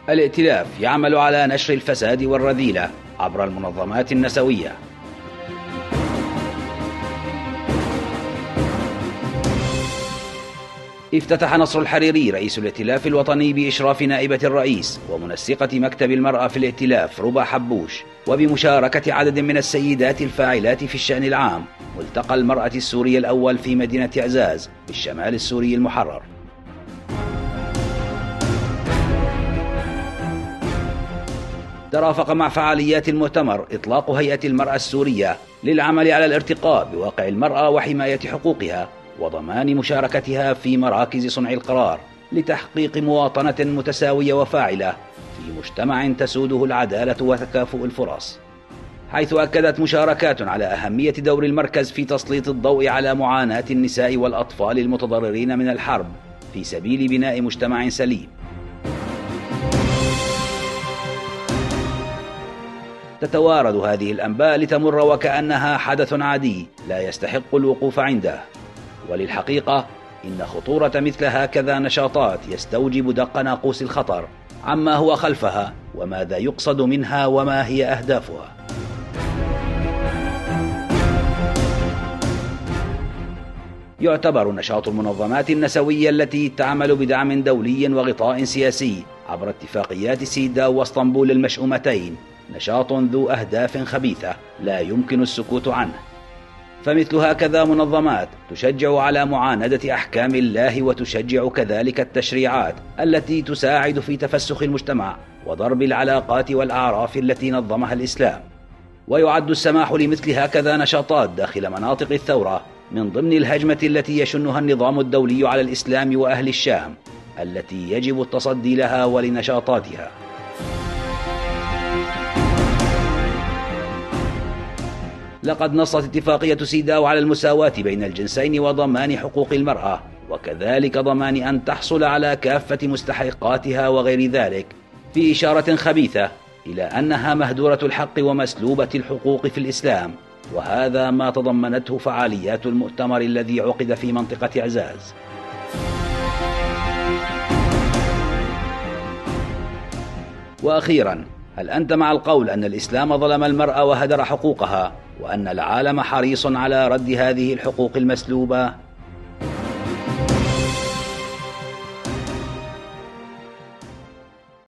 الائتلاف يعمل على نشر الفساد والرذيلة عبر المنظمات النسوية. افتتح نصر الحريري رئيس الائتلاف الوطني بإشراف نائبة الرئيس ومنسقة مكتب المرأة في الائتلاف ربى حبوش وبمشاركة عدد من السيدات الفاعلات في الشأن العام ملتقى المرأة السورية الأول في مدينة عزاز بالشمال السوري المحرر. ترافق مع فعاليات المؤتمر إطلاق هيئة المرأة السورية للعمل على الارتقاء بواقع المرأة وحماية حقوقها وضمان مشاركتها في مراكز صنع القرار لتحقيق مواطنة متساوية وفاعلة في مجتمع تسوده العدالة وتكافؤ الفرص، حيث أكدت مشاركات على أهمية دور المركز في تسليط الضوء على معاناة النساء والأطفال المتضررين من الحرب في سبيل بناء مجتمع سليم. تتوارد هذه الأنباء لتمر وكأنها حدث عادي لا يستحق الوقوف عنده، وللحقيقة إن خطورة مثل هكذا نشاطات يستوجب دق ناقوس الخطر عما هو خلفها وماذا يقصد منها وما هي أهدافها. يعتبر نشاط المنظمات النسوية التي تعمل بدعم دولي وغطاء سياسي عبر اتفاقيات سيداو واسطنبول المشؤومتين نشاط ذو أهداف خبيثة لا يمكن السكوت عنه، فمثل هكذا منظمات تشجع على معاندة أحكام الله وتشجع كذلك التشريعات التي تساعد في تفسخ المجتمع وضرب العلاقات والأعراف التي نظمها الإسلام. ويعد السماح لمثل هكذا نشاطات داخل مناطق الثورة من ضمن الهجمة التي يشنها النظام الدولي على الإسلام وأهل الشام التي يجب التصدي لها ولنشاطاتها. لقد نصت اتفاقية سيداو على المساواة بين الجنسين وضمان حقوق المرأة وكذلك ضمان أن تحصل على كافة مستحقاتها وغير ذلك، في إشارة خبيثة إلى أنها مهدورة الحق ومسلوبة الحقوق في الإسلام، وهذا ما تضمنته فعاليات المؤتمر الذي عقد في منطقة عزاز. وأخيرا، هل أنت مع القول أن الإسلام ظلم المرأة وهدر حقوقها وأن العالم حريص على رد هذه الحقوق المسلوبة؟